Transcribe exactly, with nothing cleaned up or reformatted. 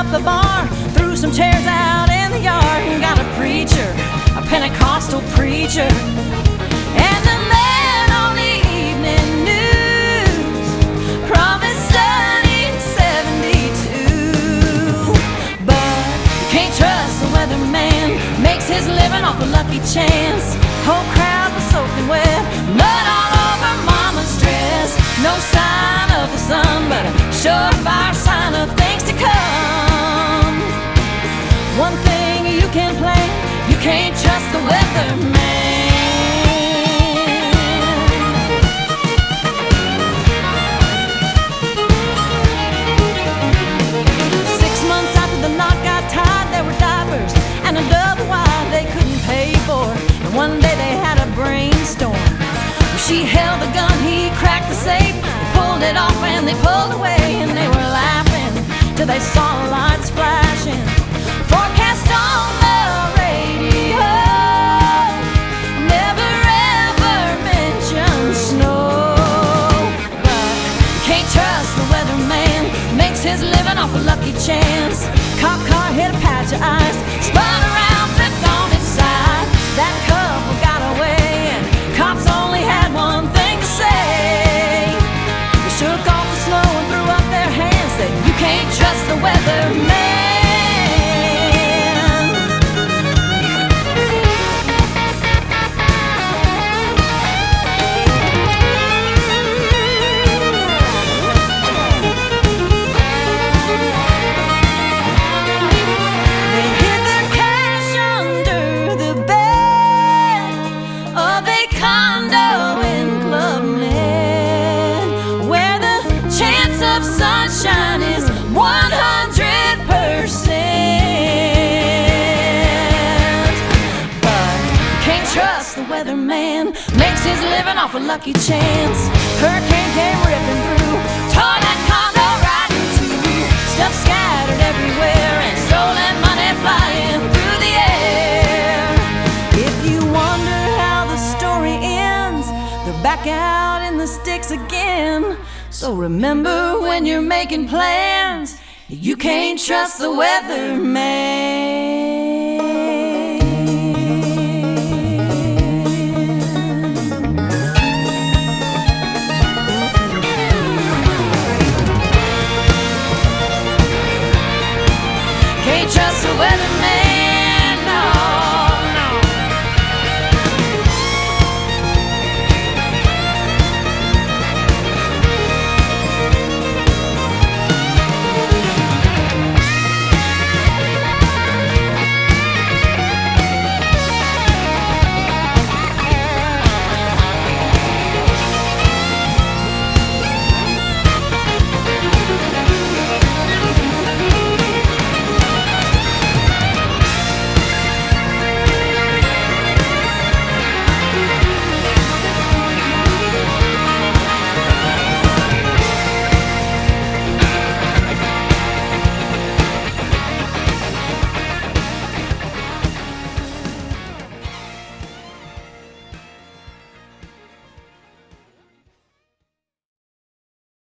up the bar, threw some chairs out in the yard, and got a preacher, a Pentecostal preacher, and the man on the evening news promised sunny seventy-two. But you can't trust the weatherman, makes his living off a lucky chance. Whole crowd was soaking wet, mud all over mama's dress. No sign of the sun, but a surefire sign of things to come. One thing you can plan, you can't trust the weatherman. Six months after the knot got tied, there were diapers and a double wide they couldn't pay for. And one day they had a brainstorm. She held the gun, he cracked the safe. They pulled it off and they pulled away, and they were laughing till they saw lights flashing. Forecast on the radio never ever mentioned snow. But you can't trust the weatherman, makes his living off a lucky chance. Cop car hit a patch of ice, spun around, flipped on its side. That couple got away, and cops only had one thing to say. They shook off the snow and threw up their hands, said, you can't trust the weatherman. They hid their cash under the bed of a condo in Clubland, where the chance of sunshine is one hundred percent. But you can't trust the weatherman, makes his living off a lucky chance. Hurricane came ripping through, tore that condo right in two. Stuff scattered everywhere and stolen money flying through the air. If you wonder how the story ends, they're back out in the sticks again. So remember, when you're making plans, you can't trust the weatherman.